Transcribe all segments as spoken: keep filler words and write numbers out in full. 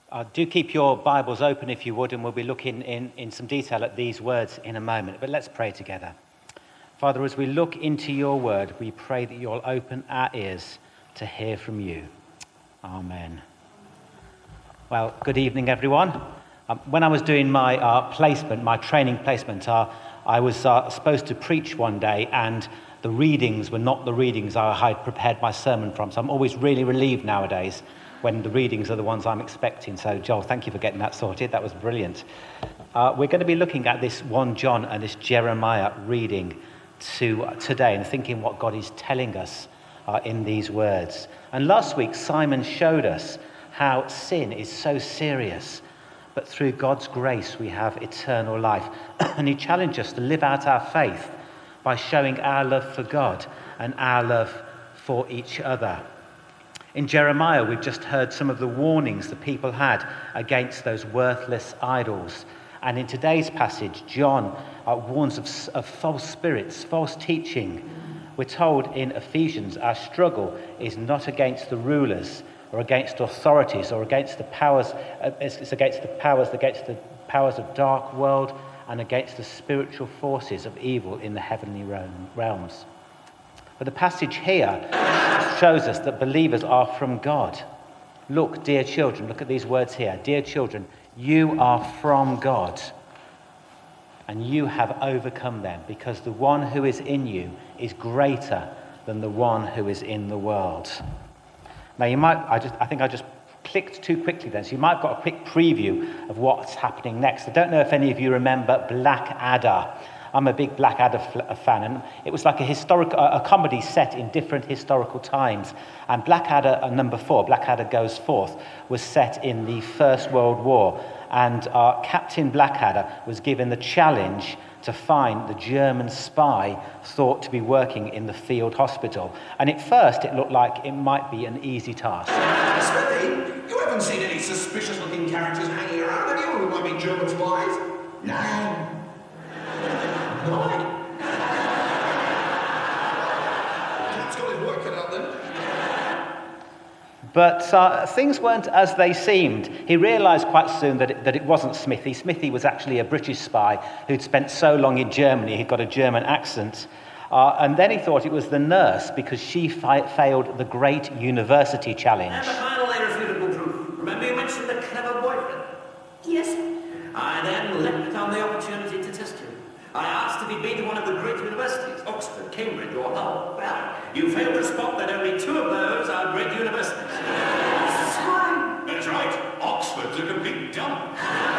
Uh, do keep your Bibles open if you would, and we'll be looking in, in some detail at these words in a moment. But let's pray together. Father, as we look into your word, we pray that you'll open our ears to hear from you. Amen. Well, good evening, everyone. Um, when I was doing my uh, placement, my training placement, uh, I was uh, supposed to preach one day, and the readings were not the readings I had prepared my sermon from. So I'm always really relieved nowadays when the readings are the ones I'm expecting. So, Joel, thank you for getting that sorted. That was brilliant. Uh, we're going to be looking at this First John and this Jeremiah reading to uh, today and thinking what God is telling us uh, in these words. And last week, Simon showed us how sin is so serious, but through God's grace, we have eternal life. And he challenged us to live out our faith by showing our love for God and our love for each other. In Jeremiah, we've just heard some of the warnings the people had against those worthless idols. And in today's passage, John uh, warns of, of false spirits, false teaching. We're told in Ephesians, our struggle is not against the rulers or against authorities or against the powers, uh, it's against the powers, against the powers of dark world and against the spiritual forces of evil in the heavenly realms. But the passage here shows us that believers are from God. Look, dear children, look at these words here. Dear children, you are from God, and you have overcome them, because the one who is in you is greater than the one who is in the world. Now, you might, I just, I think I just clicked too quickly then, so you might have got a quick preview of what's happening next. I don't know if any of you remember Blackadder. I'm a big Blackadder fan, and it was like a historic, a comedy set in different historical times. And Blackadder, uh, number four, Blackadder Goes Forth, was set in the First World War. And uh, Captain Blackadder was given the challenge to find the German spy thought to be working in the field hospital. And at first, it looked like it might be an easy task. Smithy, you haven't seen any suspicious-looking characters hanging around, have you? Who might be German spies? No. Why? Cap's got his work cut out then. But uh, things weren't as they seemed. He realised quite soon that it, that it wasn't Smithy. Smithy was actually a British spy who'd spent so long in Germany, he'd got a German accent. Uh, and then he thought it was the nurse because she fi- failed the Great University Challenge. And the final irrefutable proof. Remember you mentioned the clever boyfriend? Yes. I then leapt on the opportunity to test you. I asked if he'd been to one of the great universities, Oxford, Cambridge, or Hull. Well, you failed to spot that only two of those are great universities. Swine. That's right. Oxford's a complete dump.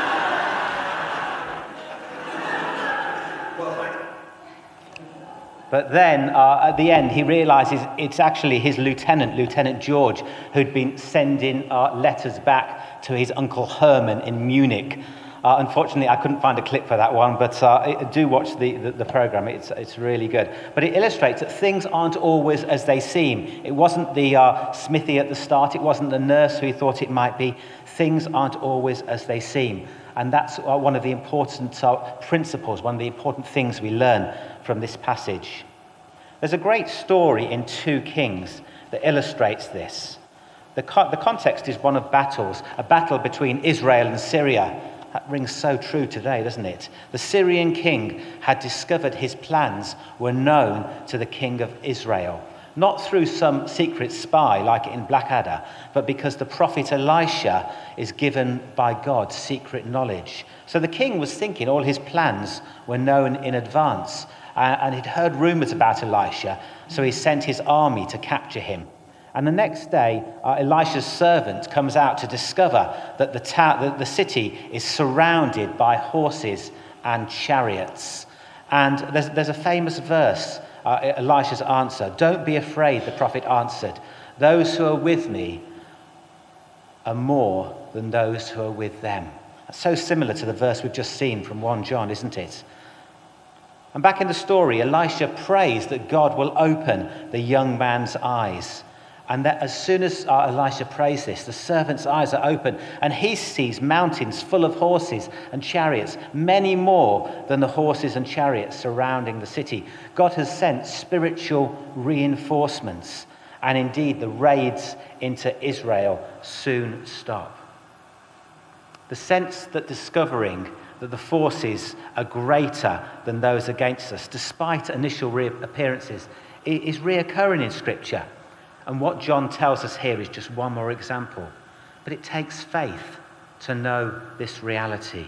Well, thank you. But then, uh, at the end, he realises it's actually his lieutenant, Lieutenant George, who'd been sending uh, letters back to his Uncle Herman in Munich. Uh, unfortunately, I couldn't find a clip for that one, but uh, do watch the, the, the programme. It's, it's really good. But it illustrates that things aren't always as they seem. It wasn't the uh, Smithy at the start. It wasn't the nurse who he thought it might be. Things aren't always as they seem. And that's uh, one of the important uh, principles, one of the important things we learn from this passage. There's a great story in Two Kings that illustrates this. The, co- the context is one of battles, a battle between Israel and Syria. That rings so true today, doesn't it? The Syrian king had discovered his plans were known to the king of Israel, not through some secret spy like in Blackadder, but because the prophet Elisha is given by God secret knowledge. So the king was thinking all his plans were known in advance, uh, and he'd heard rumors about Elisha, so he sent his army to capture him. And the next day, uh, Elisha's servant comes out to discover that the, ta- the, the city is surrounded by horses and chariots. And there's, there's a famous verse, uh, Elisha's answer. Don't be afraid, the prophet answered. Those who are with me are more than those who are with them. That's so similar to the verse we've just seen from First John, isn't it? And back in the story, Elisha prays that God will open the young man's eyes. And that as soon as uh, Elisha prays this, the servant's eyes are open, and he sees mountains full of horses and chariots, many more than the horses and chariots surrounding the city. God has sent spiritual reinforcements, and indeed the raids into Israel soon stop. The sense that discovering that the forces are greater than those against us, despite initial reappearances, is reoccurring in Scripture. And what John tells us here is just one more example. But it takes faith to know this reality.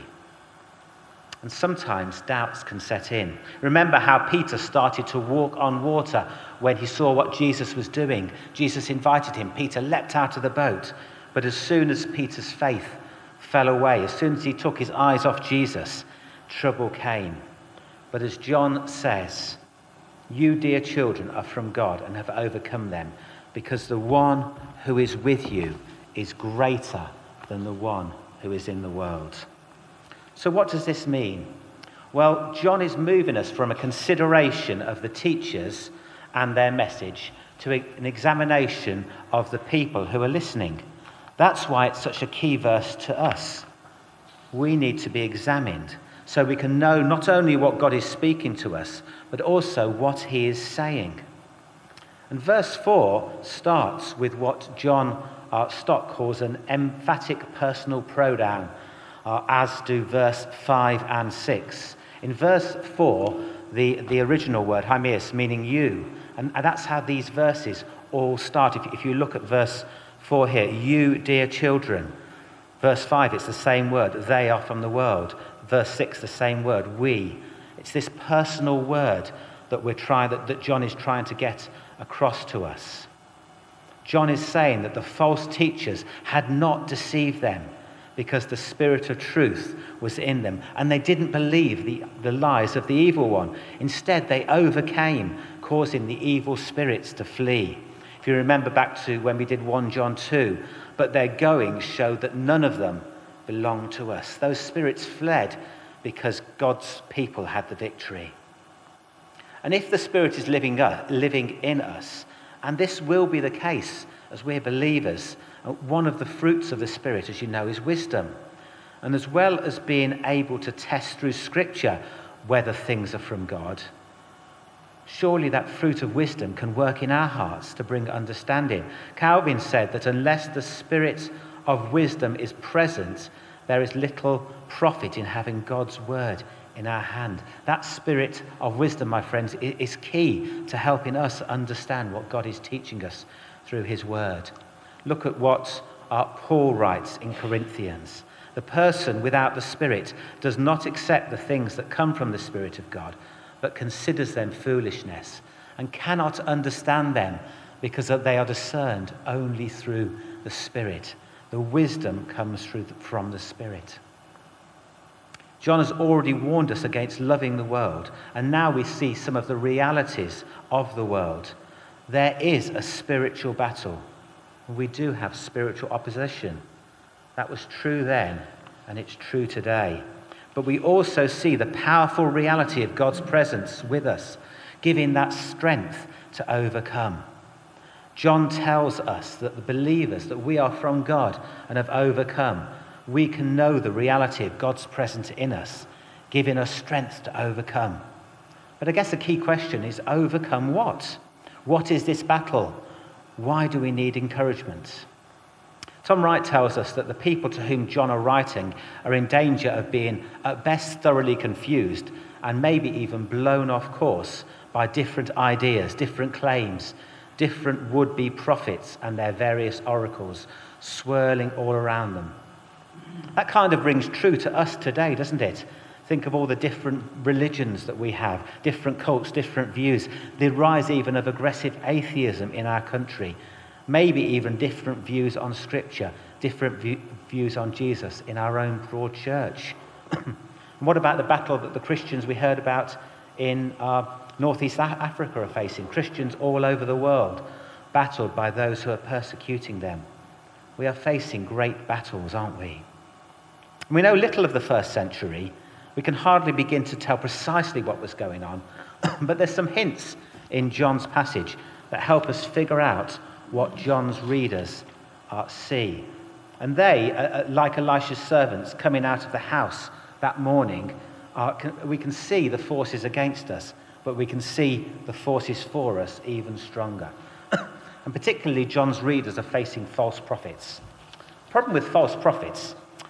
And sometimes doubts can set in. Remember how Peter started to walk on water when he saw what Jesus was doing. Jesus invited him. Peter leapt out of the boat. But as soon as Peter's faith fell away, as soon as he took his eyes off Jesus, trouble came. But as John says, you, dear children, are from God and have overcome them, because the one who is with you is greater than the one who is in the world. So what does this mean? Well, John is moving us from a consideration of the teachers and their message to an examination of the people who are listening. That's why it's such a key verse to us. We need to be examined so we can know not only what God is speaking to us, but also what he is saying. And verse four starts with what John uh, Stott calls an emphatic personal pronoun, uh, as do verse five and six. In verse four, the, the original word, haimias, meaning you, and, and that's how these verses all start. If, if you look at verse four here, you, dear children. Verse five, it's the same word, they are from the world. Verse six, the same word, we. It's this personal word that we're trying, that, that John is trying to get across to us. John is saying that the false teachers had not deceived them because the spirit of truth was in them, and they didn't believe the, the lies of the evil one. Instead, they overcame, causing the evil spirits to flee. If you remember back to when we did First John two, but their going showed that none of them belonged to us. Those spirits fled because God's people had the victory. And if the Spirit is living, uh, living in us, and this will be the case as we're believers, uh, one of the fruits of the Spirit, as you know, is wisdom. And as well as being able to test through Scripture whether things are from God, surely that fruit of wisdom can work in our hearts to bring understanding. Calvin said that unless the Spirit of wisdom is present, there is little profit in having God's word in our hand. That spirit of wisdom, my friends, is key to helping us understand what God is teaching us through his word. Look at what uh, Paul writes in Corinthians. The person without the Spirit does not accept the things that come from the Spirit of God, but considers them foolishness and cannot understand them because they are discerned only through the Spirit. The wisdom comes through the, from the Spirit. John has already warned us against loving the world, and now we see some of the realities of the world. There is a spiritual battle. We do have spiritual opposition. That was true then, and it's true today. But we also see the powerful reality of God's presence with us, giving that strength to overcome. John tells us that the believers, that we are from God and have overcome. We can know the reality of God's presence in us, giving us strength to overcome. But I guess the key question is, overcome what? What is this battle? Why do we need encouragement? Tom Wright tells us that the people to whom John are writing are in danger of being at best thoroughly confused and maybe even blown off course by different ideas, different claims, different would-be prophets and their various oracles swirling all around them. That kind of rings true to us today, doesn't it? Think of all the different religions that we have, different cults, different views, the rise even of aggressive atheism in our country, maybe even different views on Scripture, different view, views on Jesus in our own broad church. And what about the battle that the Christians we heard about in uh, Northeast Africa are facing? Christians all over the world, battled by those who are persecuting them. We are facing great battles, aren't we? We know little of the first century. We can hardly begin to tell precisely what was going on, but there's some hints in John's passage that help us figure out what John's readers uh, see. And they, uh, like Elisha's servants coming out of the house that morning, uh, can, we can see the forces against us, but we can see the forces for us even stronger. And particularly John's readers are facing false prophets. The problem with false prophets,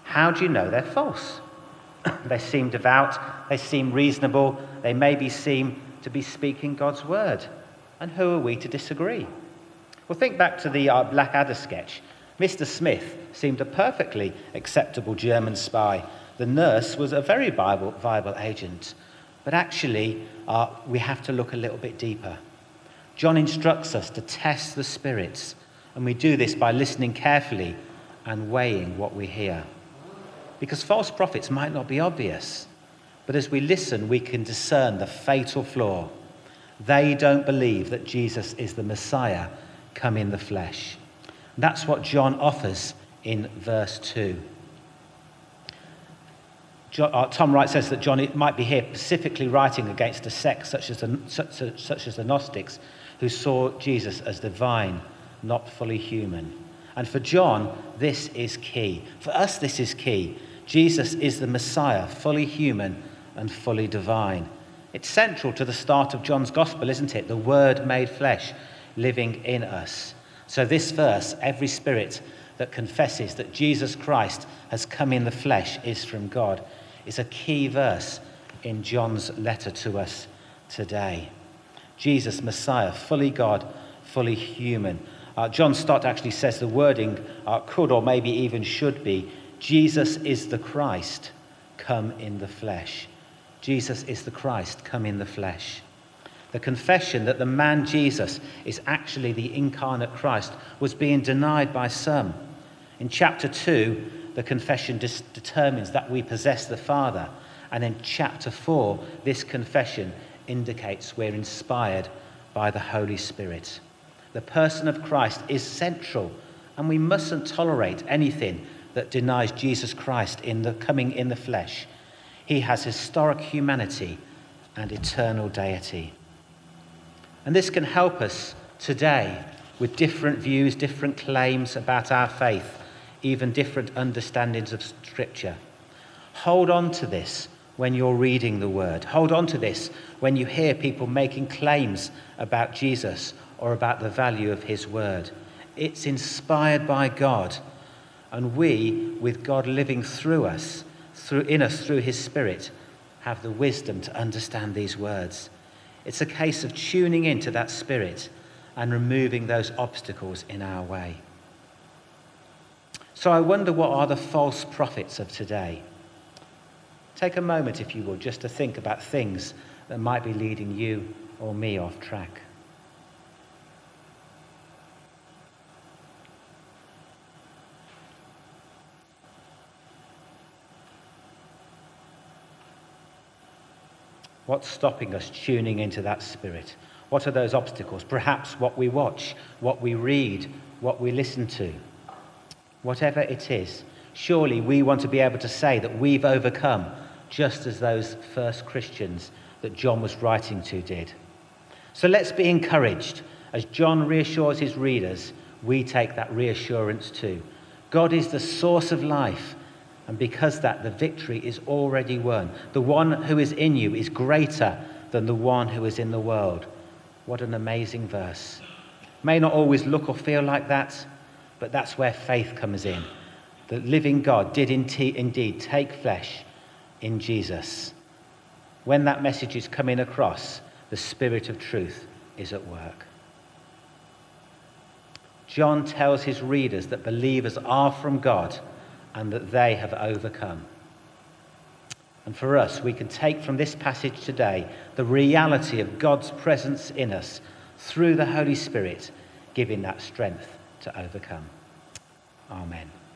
How do you know they're false? They seem devout, they seem reasonable, they maybe seem to be speaking God's word. And who are we to disagree? Well, think back to the uh, Blackadder sketch. Mister Smith seemed a perfectly acceptable German spy. The nurse was a very viable, viable agent. But actually, uh, we have to look a little bit deeper. John instructs us to test the spirits, and we do this by listening carefully and weighing what we hear. Because false prophets might not be obvious, but as we listen, we can discern the fatal flaw. They don't believe that Jesus is the Messiah come in the flesh. That's what John offers in verse two. John, uh, Tom Wright says that John might be here specifically writing against a sect such as, the, such, such as the Gnostics, who saw Jesus as divine, not fully human. And for John, this is key. For us, this is key. Jesus is the Messiah, fully human and fully divine. It's central to the start of John's gospel, isn't it? The Word made flesh, living in us. So this verse, every spirit that confesses that Jesus Christ has come in the flesh is from God, is a key verse in John's letter to us today. Jesus, Messiah, fully God, fully human. Uh, John Stott actually says the wording uh, could or maybe even should be, Jesus is the Christ, come in the flesh. Jesus is the Christ, come in the flesh. The confession that the man Jesus is actually the incarnate Christ was being denied by some. In chapter two, the confession dis- determines that we possess the Father. And in chapter four, this confession indicates we're inspired by the Holy Spirit. The person of Christ is central, and we mustn't tolerate anything that denies Jesus Christ in the coming in the flesh. He has historic humanity and eternal deity. And this can help us today with different views, different claims about our faith, even different understandings of Scripture. Hold on to this when you're reading the Word. Hold on to this when you hear people making claims about Jesus or about the value of his Word. It's inspired by God, and we, with God living through us, through in us through his Spirit, have the wisdom to understand these words. It's a case of tuning into that Spirit and removing those obstacles in our way. So I wonder, what are the false prophets of today? Take a moment, if you will, just to think about things that might be leading you or me off track. What's stopping us tuning into that Spirit? What are those obstacles? Perhaps what we watch, what we read, what we listen to. Whatever it is, surely we want to be able to say that we've overcome, just as those first Christians that John was writing to did. So let's be encouraged. As John reassures his readers, we take that reassurance too. God is the source of life. And because that, the victory is already won. The one who is in you is greater than the one who is in the world. What an amazing verse. May not always look or feel like that, but that's where faith comes in. The living God did indeed take flesh in Jesus. When that message is coming across, the Spirit of truth is at work. John tells his readers that believers are from God and that they have overcome. And for us, we can take from this passage today the reality of God's presence in us through the Holy Spirit, giving that strength to overcome. Amen.